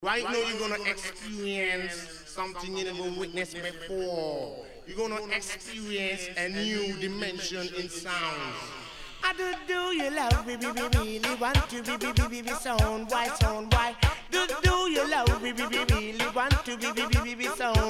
Right now you're gonna experience something you never witnessed before. You're gonna experience a new dimension in sounds. I do you love me, really want to be sound, why? Do you love me, really want to be sound,